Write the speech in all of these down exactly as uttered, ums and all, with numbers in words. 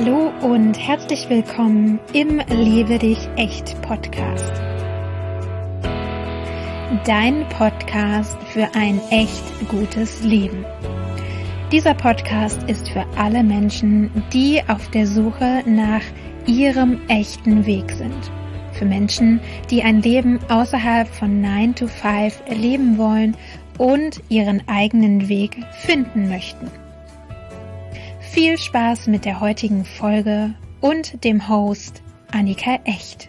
Hallo und herzlich willkommen im Lebe dich echt Podcast. Dein Podcast für ein echt gutes Leben. Dieser Podcast ist für alle Menschen, die auf der Suche nach ihrem echten Weg sind. Für Menschen, die ein Leben außerhalb von nine to five leben wollen und ihren eigenen Weg finden möchten. Viel Spaß mit der heutigen Folge und dem Host Annika Echt.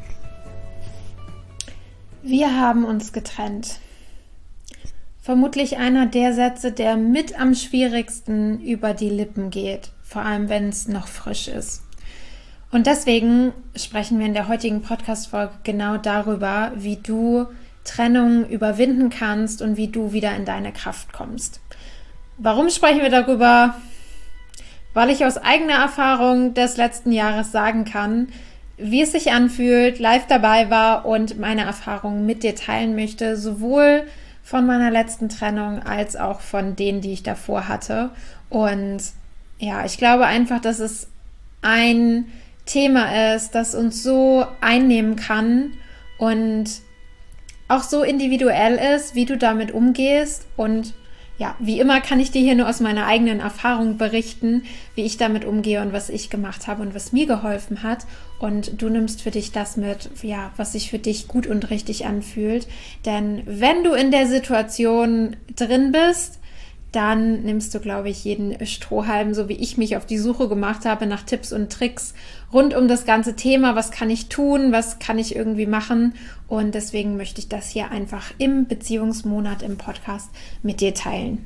Wir haben uns getrennt. Vermutlich einer der Sätze, der mit am schwierigsten über die Lippen geht, vor allem wenn es noch frisch ist. Und deswegen sprechen wir in der heutigen Podcast-Folge genau darüber, wie du Trennung überwinden kannst und wie du wieder in deine Kraft kommst. Warum sprechen wir darüber? Weil ich aus eigener Erfahrung des letzten Jahres sagen kann, wie es sich anfühlt, live dabei war und meine Erfahrungen mit dir teilen möchte, sowohl von meiner letzten Trennung als auch von denen, die ich davor hatte. Und ja, ich glaube einfach, dass es ein Thema ist, das uns so einnehmen kann und auch so individuell ist, wie du damit umgehst. Und ja, wie immer kann ich dir hier nur aus meiner eigenen Erfahrung berichten, wie ich damit umgehe und was ich gemacht habe und was mir geholfen hat. Und du nimmst für dich das mit, ja, was sich für dich gut und richtig anfühlt. Denn wenn du in der Situation drin bist, dann nimmst du, glaube ich, jeden Strohhalm, so wie ich mich auf die Suche gemacht habe nach Tipps und Tricks rund um das ganze Thema. Was kann ich tun? Was kann ich irgendwie machen? Und deswegen möchte ich das hier einfach im Beziehungsmonat im Podcast mit dir teilen.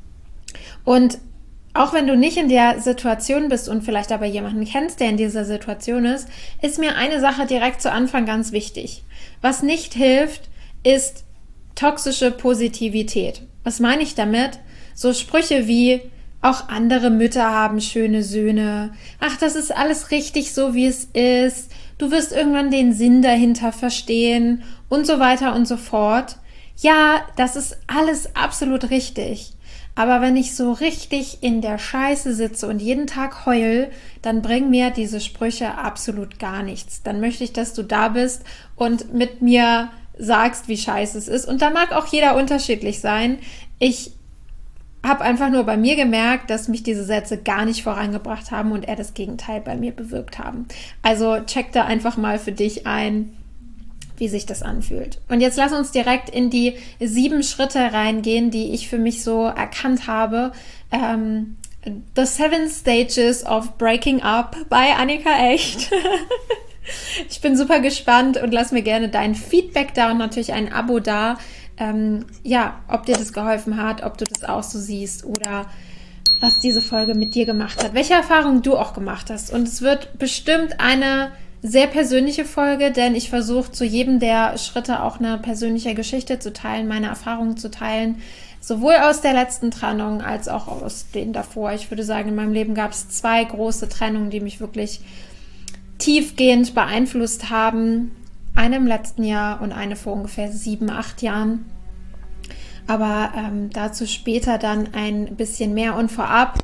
Und auch wenn du nicht in der Situation bist und vielleicht aber jemanden kennst, der in dieser Situation ist, ist mir eine Sache direkt zu Anfang ganz wichtig. Was nicht hilft, ist toxische Positivität. Was meine ich damit? So Sprüche wie, auch andere Mütter haben schöne Söhne. Ach, das ist alles richtig so, wie es ist. Du wirst irgendwann den Sinn dahinter verstehen und so weiter und so fort. Ja, das ist alles absolut richtig. Aber wenn ich so richtig in der Scheiße sitze und jeden Tag heul, dann bringen mir diese Sprüche absolut gar nichts. Dann möchte ich, dass du da bist und mit mir sagst, wie scheiße es ist. Und da mag auch jeder unterschiedlich sein. Ich habe einfach nur bei mir gemerkt, dass mich diese Sätze gar nicht vorangebracht haben und eher das Gegenteil bei mir bewirkt haben. Also check da einfach mal für dich ein, wie sich das anfühlt. Und jetzt lass uns direkt in die sieben Schritte reingehen, die ich für mich so erkannt habe. Ähm, The Seven Stages of Breaking Up bei Annika Echt. Ich bin super gespannt und lass mir gerne dein Feedback da und natürlich ein Abo da. Ähm, ja, ob dir das geholfen hat, ob du das auch so siehst oder was diese Folge mit dir gemacht hat, welche Erfahrungen du auch gemacht hast. Und es wird bestimmt eine sehr persönliche Folge, denn ich versuche zu jedem der Schritte auch eine persönliche Geschichte zu teilen, meine Erfahrungen zu teilen, sowohl aus der letzten Trennung als auch aus denen davor. Ich würde sagen, in meinem Leben gab es zwei große Trennungen, die mich wirklich tiefgehend beeinflusst haben. Eine im letzten Jahr und eine vor ungefähr sieben, acht Jahren. Aber ähm, dazu später dann ein bisschen mehr. Und vorab,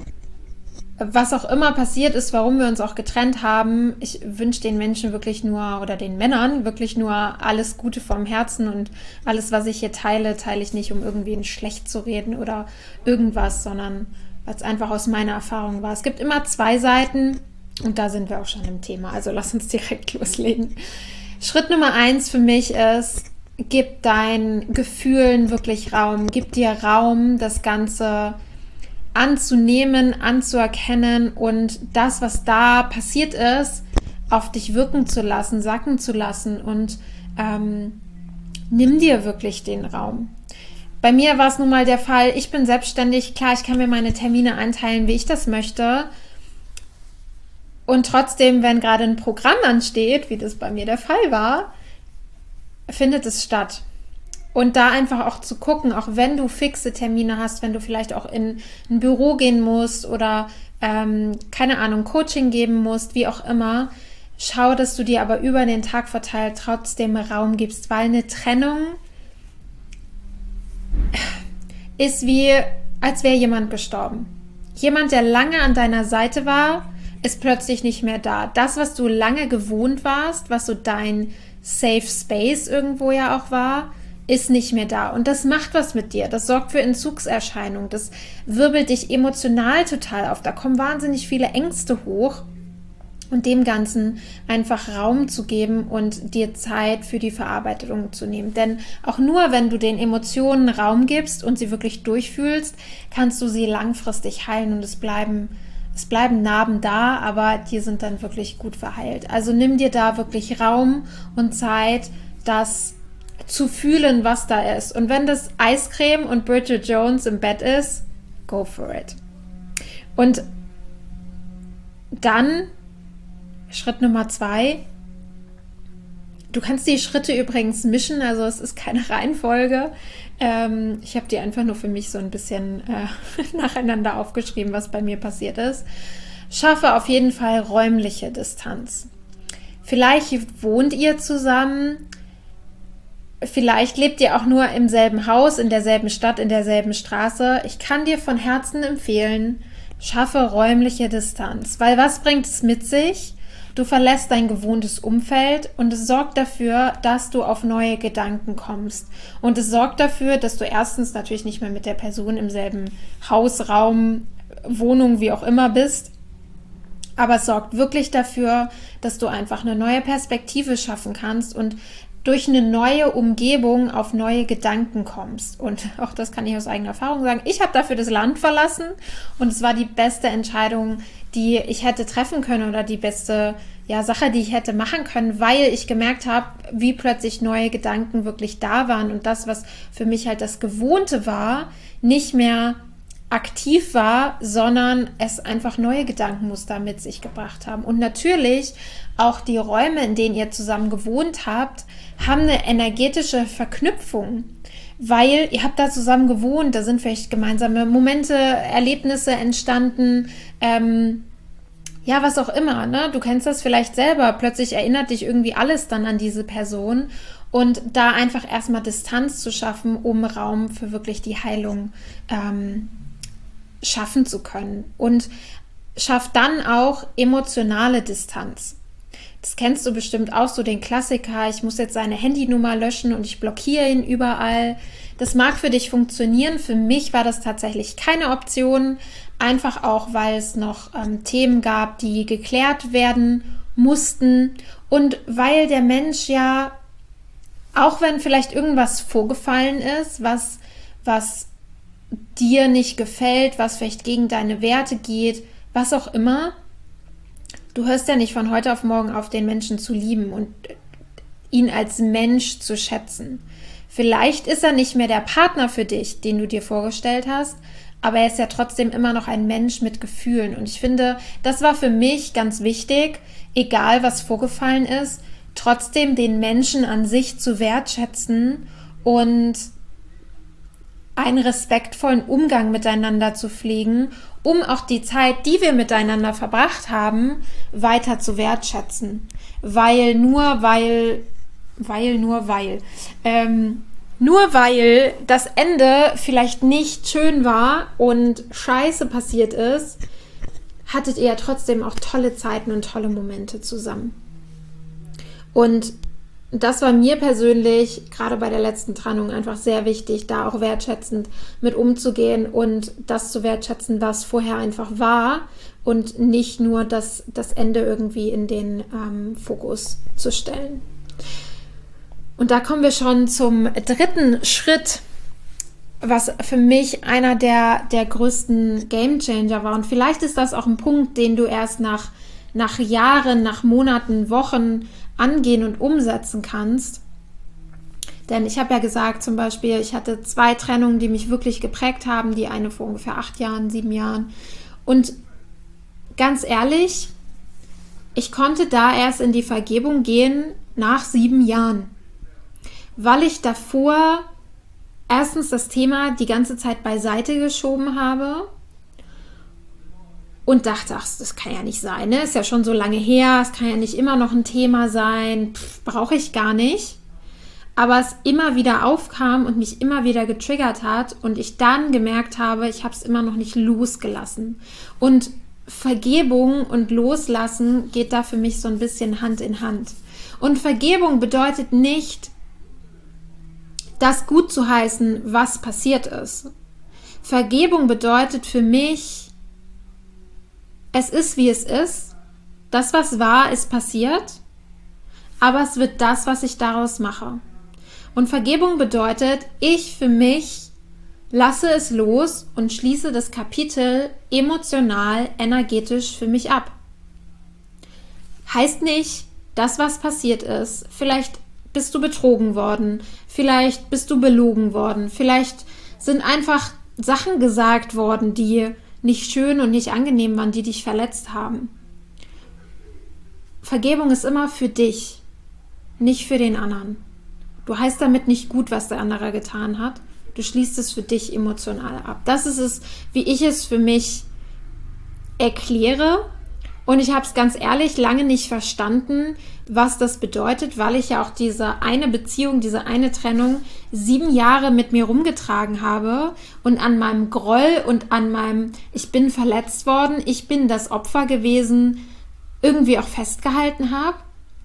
was auch immer passiert ist, warum wir uns auch getrennt haben, ich wünsche den Menschen wirklich nur, oder den Männern wirklich nur alles Gute vom Herzen. Und alles, was ich hier teile, teile ich nicht, um irgendwen schlecht zu reden oder irgendwas, sondern weil es einfach aus meiner Erfahrung war. Es gibt immer zwei Seiten und da sind wir auch schon im Thema. Also lass uns direkt loslegen. Schritt Nummer eins für mich ist, gib deinen Gefühlen wirklich Raum. Gib dir Raum, das Ganze anzunehmen, anzuerkennen und das, was da passiert ist, auf dich wirken zu lassen, sacken zu lassen und ähm, nimm dir wirklich den Raum. Bei mir war es nun mal der Fall, ich bin selbstständig, klar, ich kann mir meine Termine einteilen, wie ich das möchte. Und trotzdem, wenn gerade ein Programm ansteht, wie das bei mir der Fall war, findet es statt. Und da einfach auch zu gucken, auch wenn du fixe Termine hast, wenn du vielleicht auch in ein Büro gehen musst oder, ähm, keine Ahnung, Coaching geben musst, wie auch immer, schau, dass du dir aber über den Tag verteilt trotzdem Raum gibst, weil eine Trennung ist wie, als wäre jemand gestorben. Jemand, der lange an deiner Seite war, ist plötzlich nicht mehr da. Das, was du lange gewohnt warst, was so dein Safe Space irgendwo ja auch war, ist nicht mehr da. Und das macht was mit dir. Das sorgt für Entzugserscheinungen. Das wirbelt dich emotional total auf. Da kommen wahnsinnig viele Ängste hoch. Und dem Ganzen einfach Raum zu geben und dir Zeit für die Verarbeitung zu nehmen. Denn auch nur, wenn du den Emotionen Raum gibst und sie wirklich durchfühlst, kannst du sie langfristig heilen und es bleiben, es bleiben Narben da, aber die sind dann wirklich gut verheilt. Also nimm dir da wirklich Raum und Zeit, das zu fühlen, was da ist. Und wenn das Eiscreme und Bridget Jones im Bett ist, go for it. Und dann Schritt Nummer zwei. Du kannst die Schritte übrigens mischen, also es ist keine Reihenfolge. Ähm, ich habe die einfach nur für mich so ein bisschen äh, nacheinander aufgeschrieben, was bei mir passiert ist. Schaffe auf jeden Fall räumliche Distanz. Vielleicht wohnt ihr zusammen, vielleicht lebt ihr auch nur im selben Haus, in derselben Stadt, in derselben Straße. Ich kann dir von Herzen empfehlen, schaffe räumliche Distanz, weil was bringt es mit sich? Du verlässt dein gewohntes Umfeld und es sorgt dafür, dass du auf neue Gedanken kommst. Und es sorgt dafür, dass du erstens natürlich nicht mehr mit der Person im selben Haus, Raum, Wohnung, wie auch immer bist. Aber es sorgt wirklich dafür, dass du einfach eine neue Perspektive schaffen kannst und durch eine neue Umgebung auf neue Gedanken kommst. Und auch das kann ich aus eigener Erfahrung sagen. Ich habe dafür das Land verlassen und es war die beste Entscheidung, die ich hätte treffen können oder die beste ja, Sache, die ich hätte machen können, weil ich gemerkt habe, wie plötzlich neue Gedanken wirklich da waren und das, was für mich halt das Gewohnte war, nicht mehr aktiv war, sondern es einfach neue Gedankenmuster mit sich gebracht haben. Und natürlich auch die Räume, in denen ihr zusammen gewohnt habt, haben eine energetische Verknüpfung, weil ihr habt da zusammen gewohnt, da sind vielleicht gemeinsame Momente, Erlebnisse entstanden, ähm, ja, was auch immer, ne? Du kennst das vielleicht selber, plötzlich erinnert dich irgendwie alles dann an diese Person und da einfach erstmal Distanz zu schaffen, um Raum für wirklich die Heilung ähm, schaffen zu können und schafft dann auch emotionale Distanz. Das kennst du bestimmt auch, so den Klassiker, ich muss jetzt seine Handynummer löschen und ich blockiere ihn überall. Das mag für dich funktionieren, für mich war das tatsächlich keine Option, einfach auch, weil es noch ähm, Themen gab, die geklärt werden mussten und weil der Mensch ja, auch wenn vielleicht irgendwas vorgefallen ist, was, was dir nicht gefällt, was vielleicht gegen deine Werte geht, was auch immer, du hörst ja nicht von heute auf morgen auf, den Menschen zu lieben und ihn als Mensch zu schätzen. Vielleicht ist er nicht mehr der Partner für dich, den du dir vorgestellt hast, aber er ist ja trotzdem immer noch ein Mensch mit Gefühlen. Und ich finde, das war für mich ganz wichtig, egal was vorgefallen ist, trotzdem den Menschen an sich zu wertschätzen und einen respektvollen Umgang miteinander zu pflegen, um auch die Zeit, die wir miteinander verbracht haben, weiter zu wertschätzen. Weil nur weil, weil nur weil, ähm, nur weil das Ende vielleicht nicht schön war und Scheiße passiert ist, hattet ihr ja trotzdem auch tolle Zeiten und tolle Momente zusammen. Und das war mir persönlich, gerade bei der letzten Trennung, einfach sehr wichtig, da auch wertschätzend mit umzugehen und das zu wertschätzen, was vorher einfach war und nicht nur das, das Ende irgendwie in den ähm, Fokus zu stellen. Und da kommen wir schon zum dritten Schritt, was für mich einer der, der größten Gamechanger war. Und vielleicht ist das auch ein Punkt, den du erst nach, nach Jahren, nach Monaten, Wochen angehen und umsetzen kannst. Denn ich habe ja gesagt, zum Beispiel, ich hatte zwei Trennungen, die mich wirklich geprägt haben, die eine vor ungefähr acht Jahren, sieben Jahren. Und ganz ehrlich, ich konnte da erst in die Vergebung gehen nach sieben Jahren, weil ich davor erstens das Thema die ganze Zeit beiseite geschoben habe und dachte, ach, das kann ja nicht sein, ne? Ist ja schon so lange her, es kann ja nicht immer noch ein Thema sein, brauche ich gar nicht. Aber es immer wieder aufkam und mich immer wieder getriggert hat und ich dann gemerkt habe, ich habe es immer noch nicht losgelassen. Und Vergebung und Loslassen geht da für mich so ein bisschen Hand in Hand. Und Vergebung bedeutet nicht, das gut zu heißen, was passiert ist. Vergebung bedeutet für mich, es ist, wie es ist. Das, was war, ist passiert. Aber es wird das, was ich daraus mache. Und Vergebung bedeutet, ich für mich lasse es los und schließe das Kapitel emotional, energetisch für mich ab. Heißt nicht, das, was passiert ist, vielleicht bist du betrogen worden, vielleicht bist du belogen worden, vielleicht sind einfach Sachen gesagt worden, die nicht schön und nicht angenehm waren, die dich verletzt haben. Vergebung ist immer für dich, nicht für den anderen. Du heißt damit nicht gut, was der andere getan hat. Du schließt es für dich emotional ab. Das ist es, wie ich es für mich erkläre. Und ich habe es ganz ehrlich lange nicht verstanden, was das bedeutet, weil ich ja auch diese eine Beziehung, diese eine Trennung sieben Jahre mit mir rumgetragen habe und an meinem Groll und an meinem, ich bin verletzt worden, ich bin das Opfer gewesen, irgendwie auch festgehalten habe.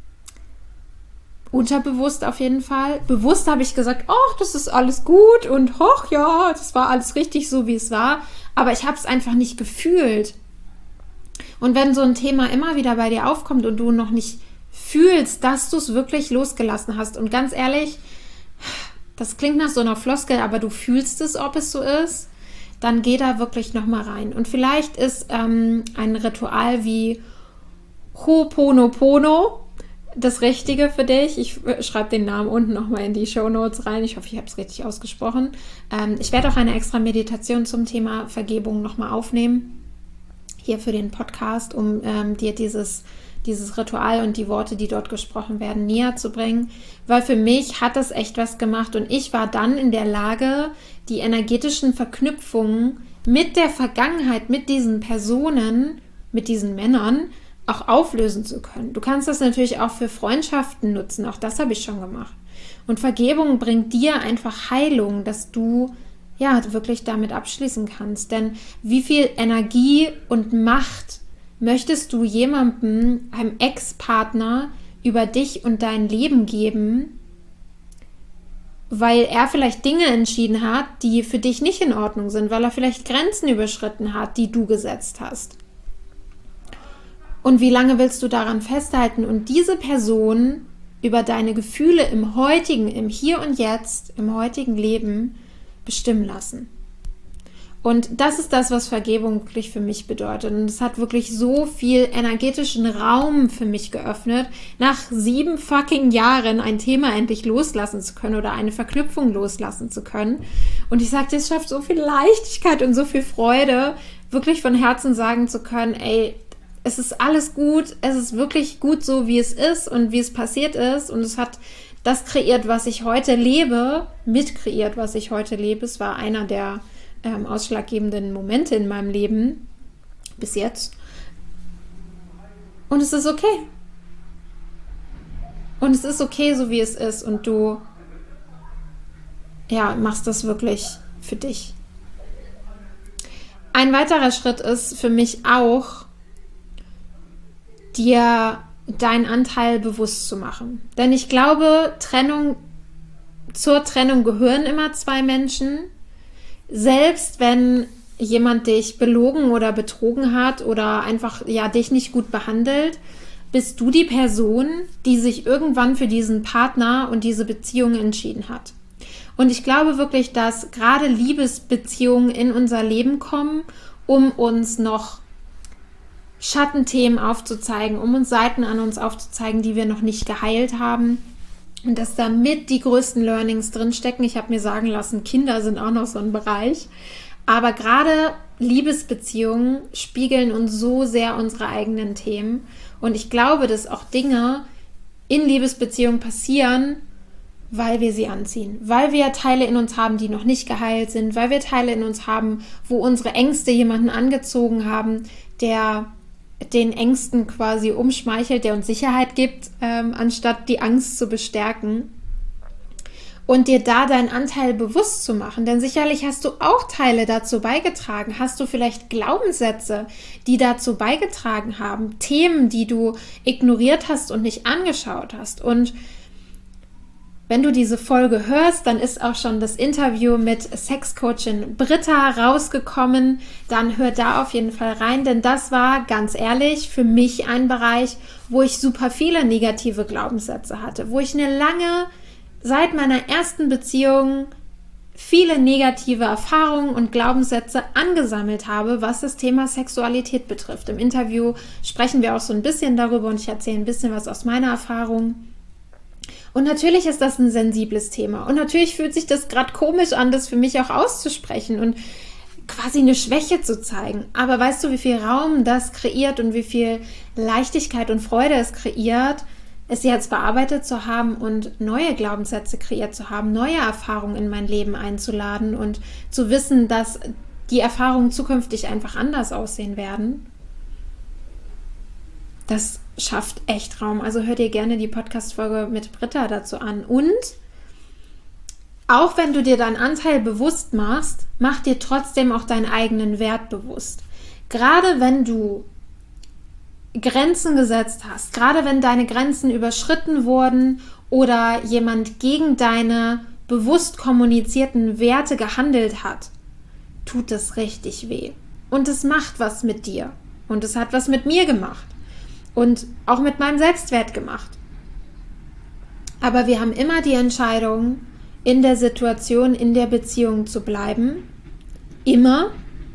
Unterbewusst auf jeden Fall. Bewusst habe ich gesagt, ach, das ist alles gut und ach ja, das war alles richtig so, wie es war. Aber ich habe es einfach nicht gefühlt. Und wenn so ein Thema immer wieder bei dir aufkommt und du noch nicht fühlst, dass du es wirklich losgelassen hast, und ganz ehrlich, das klingt nach so einer Floskel, aber du fühlst es, ob es so ist, dann geh da wirklich nochmal rein. Und vielleicht ist ähm, ein Ritual wie Ho'oponopono das Richtige für dich. Ich schreibe den Namen unten nochmal in die Shownotes rein. Ich hoffe, ich habe es richtig ausgesprochen. Ähm, ich werde auch eine extra Meditation zum Thema Vergebung nochmal aufnehmen, hier für den Podcast, um ähm, dir dieses, dieses Ritual und die Worte, die dort gesprochen werden, näher zu bringen. Weil für mich hat das echt was gemacht und ich war dann in der Lage, die energetischen Verknüpfungen mit der Vergangenheit, mit diesen Personen, mit diesen Männern, auch auflösen zu können. Du kannst das natürlich auch für Freundschaften nutzen, auch das habe ich schon gemacht. Und Vergebung bringt dir einfach Heilung, dass du ja wirklich damit abschließen kannst. Denn wie viel Energie und Macht möchtest du jemandem, einem Ex-Partner, über dich und dein Leben geben, weil er vielleicht Dinge entschieden hat, die für dich nicht in Ordnung sind, weil er vielleicht Grenzen überschritten hat, die du gesetzt hast. Und wie lange willst du daran festhalten und diese Person über deine Gefühle im heutigen, im Hier und Jetzt, im heutigen Leben bestimmen lassen? Und das ist das, was Vergebung wirklich für mich bedeutet. Und es hat wirklich so viel energetischen Raum für mich geöffnet, nach sieben fucking Jahren ein Thema endlich loslassen zu können oder eine Verknüpfung loslassen zu können. Und ich sagte, es schafft so viel Leichtigkeit und so viel Freude, wirklich von Herzen sagen zu können, ey, es ist alles gut, es ist wirklich gut so, wie es ist und wie es passiert ist. Und es hat das kreiert, was ich heute lebe, mitkreiert, was ich heute lebe. Es war einer der ähm, ausschlaggebenden Momente in meinem Leben bis jetzt. Und es ist okay. Und es ist okay, so wie es ist. Und du ja, machst das wirklich für dich. Ein weiterer Schritt ist für mich auch, dir deinen Anteil bewusst zu machen. Denn ich glaube, Trennung, zur Trennung gehören immer zwei Menschen. Selbst wenn jemand dich belogen oder betrogen hat oder einfach ja dich nicht gut behandelt, bist du die Person, die sich irgendwann für diesen Partner und diese Beziehung entschieden hat. Und ich glaube wirklich, dass gerade Liebesbeziehungen in unser Leben kommen, um uns noch Schattenthemen aufzuzeigen, um uns Seiten an uns aufzuzeigen, die wir noch nicht geheilt haben. Und dass da mit die größten Learnings drinstecken. Ich habe mir sagen lassen, Kinder sind auch noch so ein Bereich. Aber gerade Liebesbeziehungen spiegeln uns so sehr unsere eigenen Themen. Und ich glaube, dass auch Dinge in Liebesbeziehungen passieren, weil wir sie anziehen. Weil wir Teile in uns haben, die noch nicht geheilt sind. Weil wir Teile in uns haben, wo unsere Ängste jemanden angezogen haben, der den Ängsten quasi umschmeichelt, der uns Sicherheit gibt, ähm, anstatt die Angst zu bestärken. und dir da deinen Anteil bewusst zu machen. Denn sicherlich hast du auch Teile dazu beigetragen. Hast du vielleicht Glaubenssätze, die dazu beigetragen haben, Themen, die du ignoriert hast und nicht angeschaut hast. Und wenn du diese Folge hörst, dann ist auch schon das Interview mit Sexcoachin Britta rausgekommen. Dann hör da auf jeden Fall rein, denn das war, ganz ehrlich, für mich ein Bereich, wo ich super viele negative Glaubenssätze hatte, wo ich eine lange, seit meiner ersten Beziehung, viele negative Erfahrungen und Glaubenssätze angesammelt habe, was das Thema Sexualität betrifft. Im Interview sprechen wir auch so ein bisschen darüber und ich erzähle ein bisschen was aus meiner Erfahrung. Und natürlich ist das ein sensibles Thema. Und natürlich fühlt sich das gerade komisch an, das für mich auch auszusprechen und quasi eine Schwäche zu zeigen. Aber weißt du, wie viel Raum das kreiert und wie viel Leichtigkeit und Freude es kreiert, es jetzt bearbeitet zu haben und neue Glaubenssätze kreiert zu haben, neue Erfahrungen in mein Leben einzuladen und zu wissen, dass die Erfahrungen zukünftig einfach anders aussehen werden? Das schafft echt Raum. Also hör dir gerne die Podcast-Folge mit Britta dazu an. Und auch wenn du dir deinen Anteil bewusst machst, mach dir trotzdem auch deinen eigenen Wert bewusst. Gerade wenn du Grenzen gesetzt hast, gerade wenn deine Grenzen überschritten wurden oder jemand gegen deine bewusst kommunizierten Werte gehandelt hat, tut es richtig weh. Und es macht was mit dir. Und es hat was mit mir gemacht. Und auch mit meinem Selbstwert gemacht. Aber wir haben immer die Entscheidung, in der Situation, in der Beziehung zu bleiben. Immer.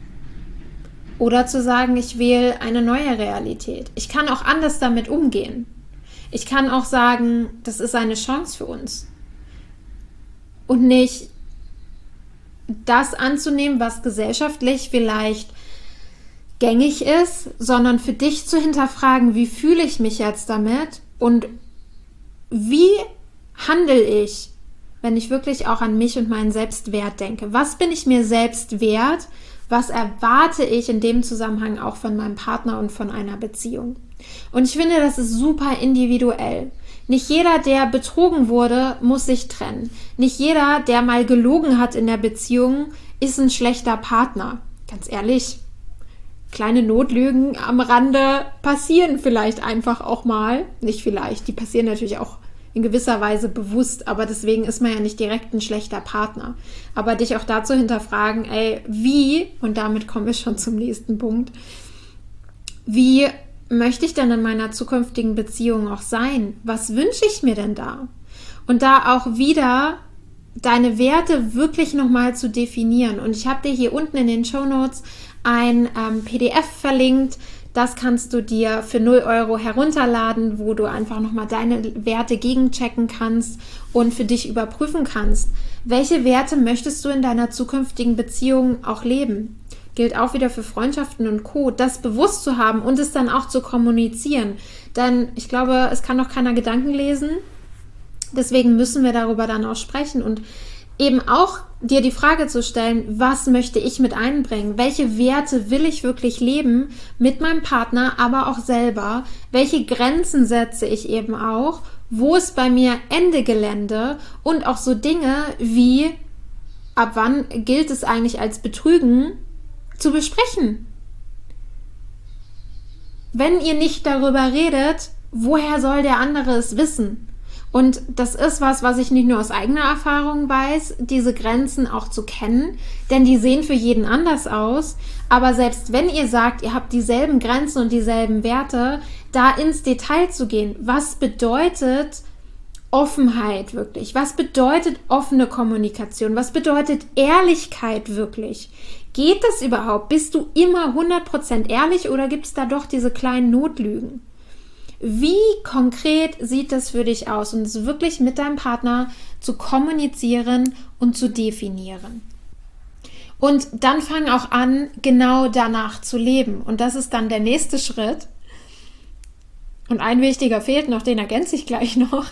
Oder zu sagen, ich wähle eine neue Realität. Ich kann auch anders damit umgehen. Ich kann auch sagen, das ist eine Chance für uns. Und nicht das anzunehmen, was gesellschaftlich vielleicht gängig ist, sondern für dich zu hinterfragen, wie fühle ich mich jetzt damit und wie handle ich, wenn ich wirklich auch an mich und meinen Selbstwert denke. Was bin ich mir selbst wert? Was erwarte ich in dem Zusammenhang auch von meinem Partner und von einer Beziehung? Und ich finde, das ist super individuell. Nicht jeder, der betrogen wurde, muss sich trennen. Nicht jeder, der mal gelogen hat in der Beziehung, ist ein schlechter Partner. Ganz ehrlich. Kleine Notlügen am Rande passieren vielleicht einfach auch mal. Nicht vielleicht, die passieren natürlich auch in gewisser Weise bewusst, aber deswegen ist man ja nicht direkt ein schlechter Partner. Aber dich auch dazu hinterfragen, ey, wie, und damit kommen wir schon zum nächsten Punkt, wie möchte ich denn in meiner zukünftigen Beziehung auch sein? Was wünsche ich mir denn da? Und da auch wieder deine Werte wirklich nochmal zu definieren. Und ich habe dir hier unten in den Shownotes ein ähm, P D F verlinkt. Das kannst du dir für null Euro herunterladen, wo du einfach nochmal deine Werte gegenchecken kannst und für dich überprüfen kannst. Welche Werte möchtest du in deiner zukünftigen Beziehung auch leben? Gilt auch wieder für Freundschaften und Co. Das bewusst zu haben und es dann auch zu kommunizieren. Denn ich glaube, es kann doch keiner Gedanken lesen. Deswegen müssen wir darüber dann auch sprechen und eben auch dir die Frage zu stellen, was möchte ich mit einbringen? Welche Werte will ich wirklich leben mit meinem Partner, aber auch selber? Welche Grenzen setze ich eben auch? Wo ist bei mir Ende Gelände? Und auch so Dinge wie, ab wann gilt es eigentlich als Betrügen, zu besprechen? Wenn ihr nicht darüber redet, woher soll der andere es wissen? Und das ist was, was ich nicht nur aus eigener Erfahrung weiß, diese Grenzen auch zu kennen, denn die sehen für jeden anders aus. Aber selbst wenn ihr sagt, ihr habt dieselben Grenzen und dieselben Werte, da ins Detail zu gehen, was bedeutet Offenheit wirklich? Was bedeutet offene Kommunikation? Was bedeutet Ehrlichkeit wirklich? Geht das überhaupt? Bist du immer hundert Prozent ehrlich oder gibt es da doch diese kleinen Notlügen? Wie konkret sieht das für dich aus? Und es wirklich mit deinem Partner zu kommunizieren und zu definieren. Und dann fang auch an, genau danach zu leben. Und das ist dann der nächste Schritt. Und ein wichtiger fehlt noch, den ergänze ich gleich noch.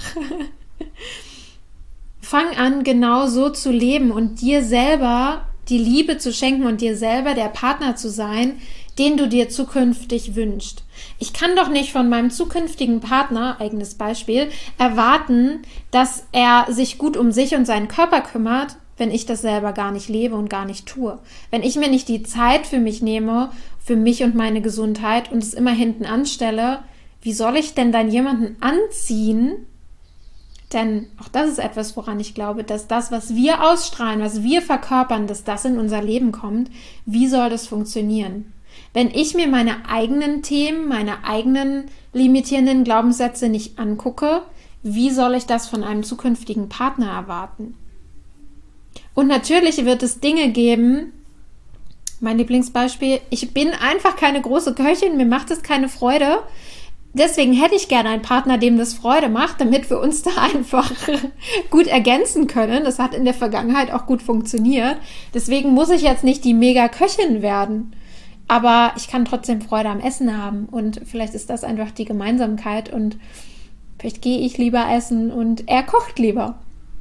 Fang an, genau so zu leben und dir selber die Liebe zu schenken und dir selber der Partner zu sein, den du dir zukünftig wünschst. Ich kann doch nicht von meinem zukünftigen Partner, eigenes Beispiel, erwarten, dass er sich gut um sich und seinen Körper kümmert, wenn ich das selber gar nicht lebe und gar nicht tue. Wenn ich mir nicht die Zeit für mich nehme, für mich und meine Gesundheit und es immer hinten anstelle, wie soll ich denn dann jemanden anziehen? Denn auch das ist etwas, woran ich glaube, dass das, was wir ausstrahlen, was wir verkörpern, dass das in unser Leben kommt. Wie soll das funktionieren? Wenn ich mir meine eigenen Themen, meine eigenen limitierenden Glaubenssätze nicht angucke, wie soll ich das von einem zukünftigen Partner erwarten? Und natürlich wird es Dinge geben, mein Lieblingsbeispiel, ich bin einfach keine große Köchin, mir macht es keine Freude. Deswegen hätte ich gerne einen Partner, dem das Freude macht, damit wir uns da einfach gut ergänzen können. Das hat in der Vergangenheit auch gut funktioniert. Deswegen muss ich jetzt nicht die Mega-Köchin werden. Aber ich kann trotzdem Freude am Essen haben. Und vielleicht ist das einfach die Gemeinsamkeit. Und vielleicht gehe ich lieber essen und er kocht lieber.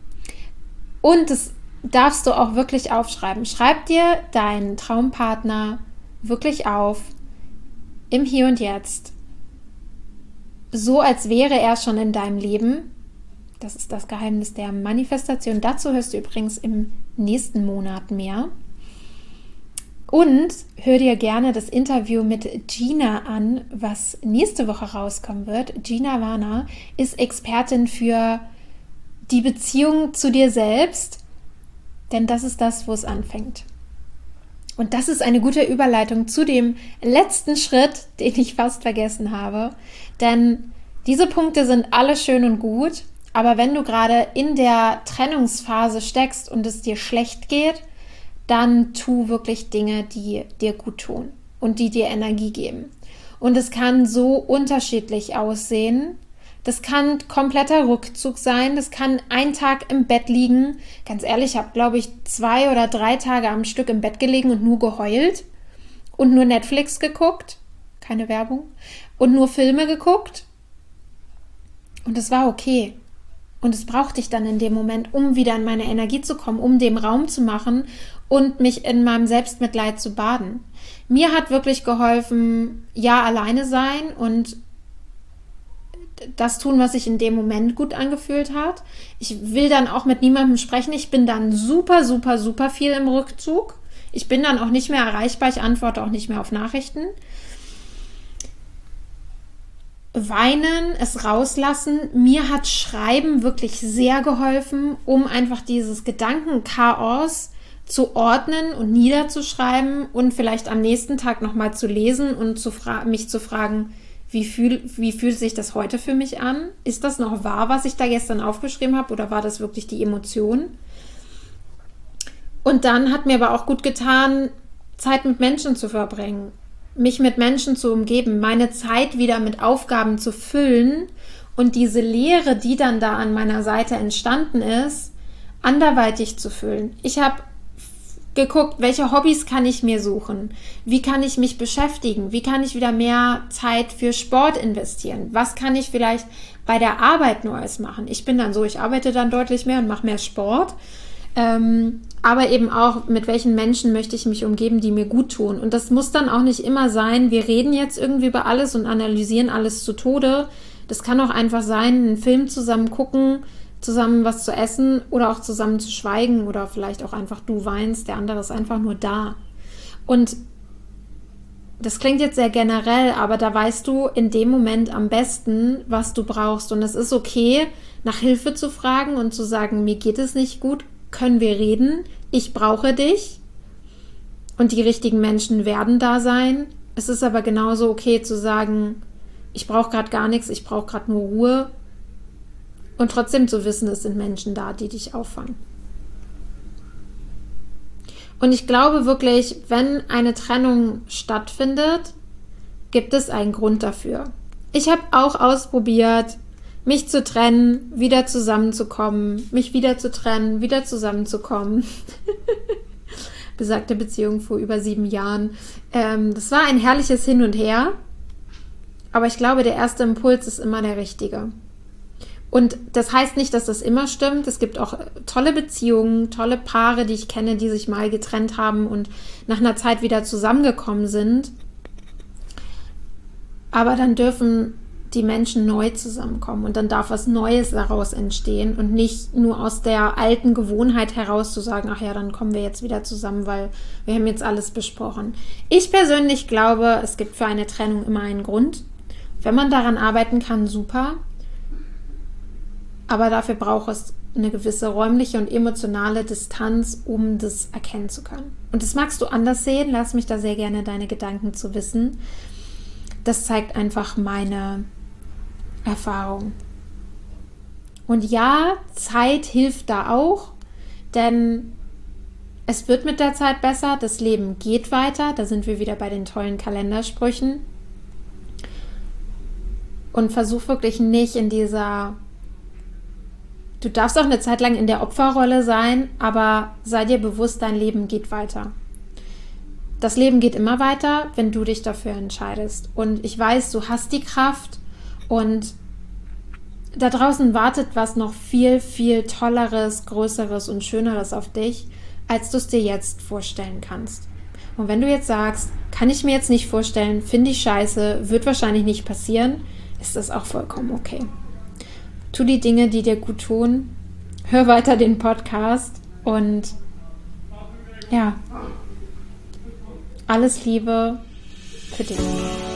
Und das darfst du auch wirklich aufschreiben. Schreib dir deinen Traumpartner wirklich auf, im Hier und Jetzt. So, als wäre er schon in deinem Leben. Das ist das Geheimnis der Manifestation. Dazu hörst du übrigens im nächsten Monat mehr. Und hör dir gerne das Interview mit Gina an, was nächste Woche rauskommen wird. Gina Warner ist Expertin für die Beziehung zu dir selbst, denn das ist das, wo es anfängt. Und das ist eine gute Überleitung zu dem letzten Schritt, den ich fast vergessen habe. Denn diese Punkte sind alle schön und gut, aber wenn du gerade in der Trennungsphase steckst und es dir schlecht geht, dann tu wirklich Dinge, die dir gut tun und die dir Energie geben. Und es kann so unterschiedlich aussehen. Das kann kompletter Rückzug sein, das kann ein Tag im Bett liegen. Ganz ehrlich, ich habe, glaube ich, zwei oder drei Tage am Stück im Bett gelegen und nur geheult und nur Netflix geguckt, keine Werbung, und nur Filme geguckt. Und es war okay. Und es brauchte ich dann in dem Moment, um wieder in meine Energie zu kommen, um dem Raum zu machen und mich in meinem Selbstmitleid zu baden. Mir hat wirklich geholfen, ja, alleine sein und das tun, was sich in dem Moment gut angefühlt hat. Ich will dann auch mit niemandem sprechen. Ich bin dann super, super, super viel im Rückzug. Ich bin dann auch nicht mehr erreichbar. Ich antworte auch nicht mehr auf Nachrichten. Weinen, es rauslassen. Mir hat Schreiben wirklich sehr geholfen, um einfach dieses Gedankenchaos zu ordnen und niederzuschreiben und vielleicht am nächsten Tag nochmal zu lesen und zu fra- mich zu fragen, Wie, fühl, wie fühlt sich das heute für mich an? Ist das noch wahr, was ich da gestern aufgeschrieben habe, oder war das wirklich die Emotion? Und dann hat mir aber auch gut getan, Zeit mit Menschen zu verbringen, mich mit Menschen zu umgeben, meine Zeit wieder mit Aufgaben zu füllen und diese Leere, die dann da an meiner Seite entstanden ist, anderweitig zu füllen. Ich habe geguckt, welche Hobbys kann ich mir suchen? Wie kann ich mich beschäftigen? Wie kann ich wieder mehr Zeit für Sport investieren? Was kann ich vielleicht bei der Arbeit Neues machen? Ich bin dann so, ich arbeite dann deutlich mehr und mache mehr Sport. Ähm, aber eben auch, mit welchen Menschen möchte ich mich umgeben, die mir gut tun. Und das muss dann auch nicht immer sein, wir reden jetzt irgendwie über alles und analysieren alles zu Tode. Das kann auch einfach sein, einen Film zusammen gucken, zusammen was zu essen oder auch zusammen zu schweigen oder vielleicht auch einfach du weinst, der andere ist einfach nur da. Und das klingt jetzt sehr generell, aber da weißt du in dem Moment am besten, was du brauchst. Und es ist okay, nach Hilfe zu fragen und zu sagen, mir geht es nicht gut, können wir reden, ich brauche dich. Und die richtigen Menschen werden da sein. Es ist aber genauso okay zu sagen, ich brauche gerade gar nichts, ich brauche gerade nur Ruhe. Und trotzdem zu wissen, es sind Menschen da, die dich auffangen. Und ich glaube wirklich, wenn eine Trennung stattfindet, gibt es einen Grund dafür. Ich habe auch ausprobiert, mich zu trennen, wieder zusammenzukommen, mich wieder zu trennen, wieder zusammenzukommen. Besagte Beziehung vor über sieben Jahren. Ähm, das war ein herrliches Hin und Her. Aber ich glaube, der erste Impuls ist immer der richtige. Und das heißt nicht, dass das immer stimmt. Es gibt auch tolle Beziehungen, tolle Paare, die ich kenne, die sich mal getrennt haben und nach einer Zeit wieder zusammengekommen sind. Aber dann dürfen die Menschen neu zusammenkommen und dann darf was Neues daraus entstehen und nicht nur aus der alten Gewohnheit heraus zu sagen, ach ja, dann kommen wir jetzt wieder zusammen, weil wir haben jetzt alles besprochen. Ich persönlich glaube, es gibt für eine Trennung immer einen Grund. Wenn man daran arbeiten kann, super. Aber dafür braucht es eine gewisse räumliche und emotionale Distanz, um das erkennen zu können. Und das magst du anders sehen. Lass mich da sehr gerne deine Gedanken zu wissen. Das zeigt einfach meine Erfahrung. Und ja, Zeit hilft da auch, denn es wird mit der Zeit besser. Das Leben geht weiter. Da sind wir wieder bei den tollen Kalendersprüchen. Und versuch wirklich nicht in dieser... Du darfst auch eine Zeit lang in der Opferrolle sein, aber sei dir bewusst, dein Leben geht weiter. Das Leben geht immer weiter, wenn du dich dafür entscheidest. Und ich weiß, du hast die Kraft und da draußen wartet was noch viel, viel Tolleres, Größeres und Schöneres auf dich, als du es dir jetzt vorstellen kannst. Und wenn du jetzt sagst, kann ich mir jetzt nicht vorstellen, finde ich scheiße, wird wahrscheinlich nicht passieren, ist das auch vollkommen okay. Tu die Dinge, die dir gut tun. Hör weiter den Podcast und ja, alles Liebe für dich.